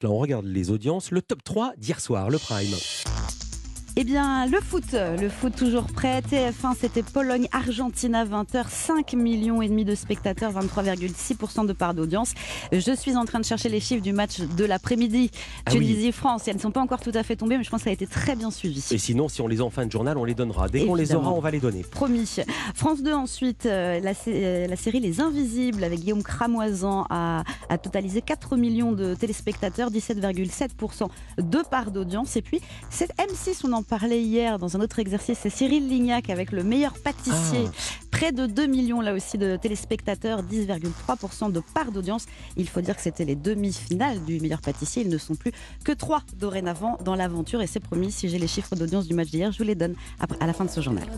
Là, on regarde les audiences. Le top 3 d'hier soir, le prime. Eh bien, le foot toujours prêt. TF1, c'était Pologne-Argentine à 20h. 5,5 millions de spectateurs, 23,6% de part d'audience. Je suis en train de chercher les chiffres du match de l'après-midi. Ah oui. Tunisie-France, elles ne sont pas encore tout à fait tombées, mais je pense que ça a été très bien suivi. Et sinon, si on les a en fin de journal, on les donnera. Dès qu'on les aura, on va les donner. Promis. France 2 ensuite, la série Les Invisibles avec Guillaume Cramoisan a totalisé 4 millions de téléspectateurs, 17,7% de part d'audience. Et puis, c'est M6, on en parlait hier dans un autre exercice, c'est Cyril Lignac avec Le Meilleur Pâtissier. Près de 2 millions là aussi de téléspectateurs, 10,3% de part d'audience. Il faut dire que c'était les demi-finales du Meilleur Pâtissier. Ils ne sont plus que 3 dorénavant dans l'aventure. Et c'est promis, si j'ai les chiffres d'audience du match d'hier, je vous les donne à la fin de ce journal.